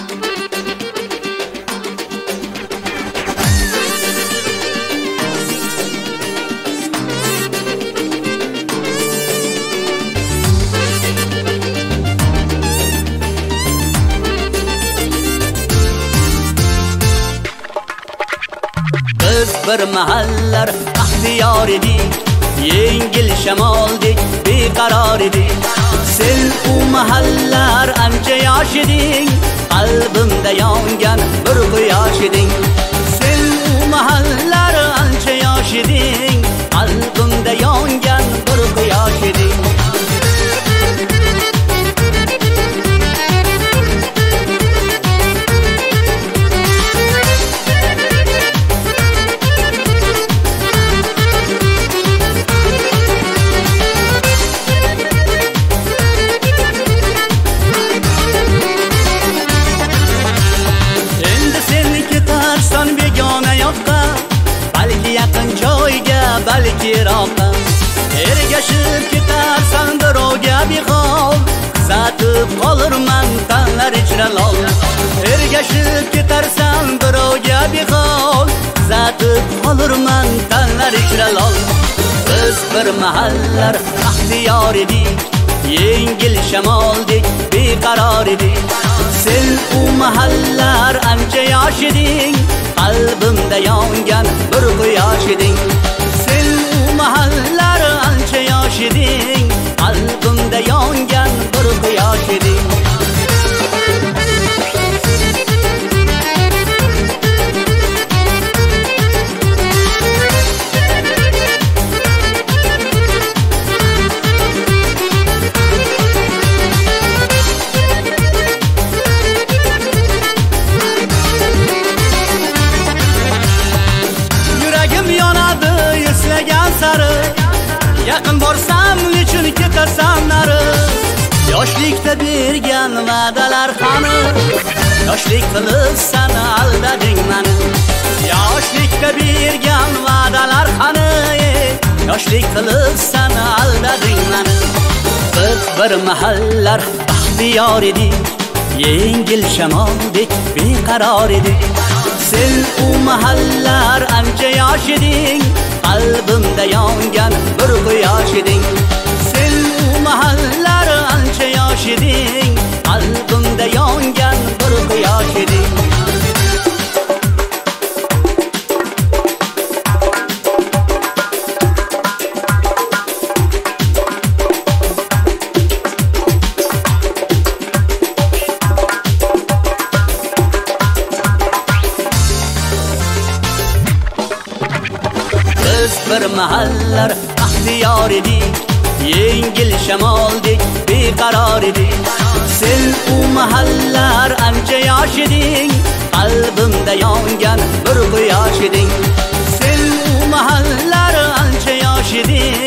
Biz bir mahallar ixtiyor edik, yengil shamoldek beqaror edik. Sen u mahallar ancha yosh eding, qalbimda yongan bir quyosh eding. Sen u mahallar ancha yosh eding, qalbimda yongan bir quyosh eding. Balki yaqin joyga, balki yiroqqa ergashib ketarsan birovga behol, qizatib qolurman tanlar ichra lol. Ergashib ketarsan birovga behol, qizatib qolurman tanlar ichra lol. Biz bir mahallar ixtiyor edik, yengil shamoldek beqaror edik. Sen u mahallar ancha yosh eding, qalbimda yongan bir quyosh eding. Sen u mahallar ancha yosh eding, qalbimda yongan bir quyosh eding. Yaqin borsam nechun ketasan nari? Yoshlikda bergan va'dalar qani? Yoshlik qilib sana aldading mani. Yoshlikda bergan va'dalar qani? Yoshlik qilib sana aldading mani. Biz bir mahallar ixtiyor edik, yengil shamoldek beqaror edik. Sen u mahallar ancha yosh eding, qalbimda yongan bir quyosh eding. Sen u mahallar ancha yosh eding, qalbimda yongan bir quyosh eding. Biz bir mahallar ixtiyor edik, yengil shamoldek beqaror edik. Sen u mahallar ancha yosh eding, qalbimda yongan bir quyosh eding. Sen u mahallar ancha yosh eding,